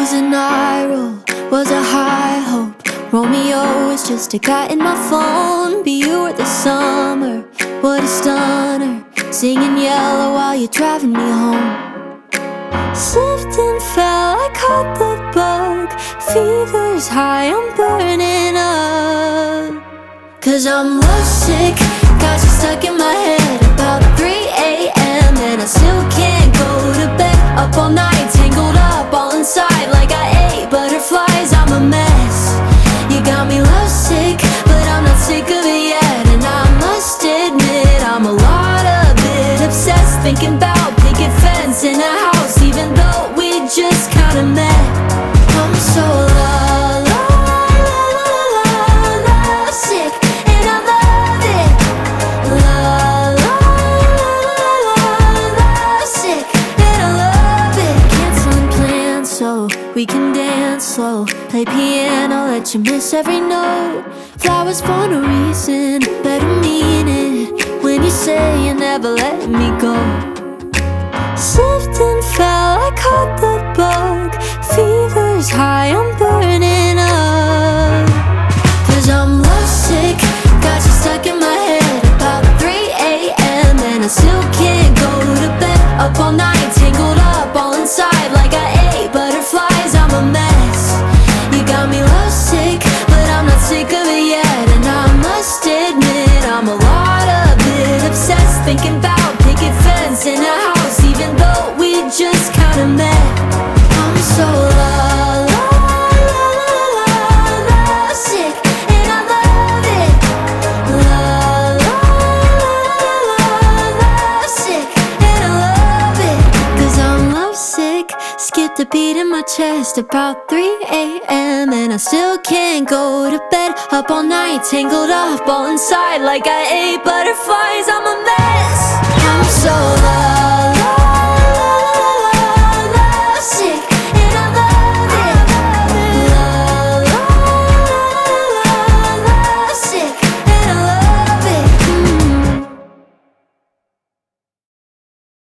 was an eye roll, was a high hope. Romeo was just a guy in my phone. But you were the summer, what a stunner. Singing yellow while you're driving me home. Slipped and fell, I caught the bug. Fever's high, I'm burning up. 'Cause I'm lovesick, got you stuck in my head. About 3 a.m. and I still can't go to bed. Up all night, tangled up, all inside. Like I ate butterflies, I'm a mess. You got me lovesick, but I'm not sick of it yet. And I must admit, I'm a bit obsessed. Thinking about picket fence in a house, even though we just kinda met. I'm so lovesick, and I love it. Lovesick, and I love it. Canceling plans so we can dance slow. Play piano, let you miss every note. Flowers for no reason, better mean it when you say you're never letting me go. Slipped and fell, I caught the bug. Fever's high, I'm burning up. 'Cause I'm lovesick, got you stuck in my head. About 3 a.m. and I still can't go to bed. Up all night, tangled up, all inside. Like I ate butterflies, I'm a mess. You got me lovesick, but I'm not sick of it yet. And I must admit, I'm a bit obsessed. Thinking about picket fence in a house, even though we just kinda met. I'm so lovesick, and I love it. Lovesick, and I love it. 'Cause I'm lovesick, skipped a beat in my chest. About 3 a.m. and I still can't go to bed. Up all night, tangled up, all inside. Like I ate butterflies, I'm a mess. I'm so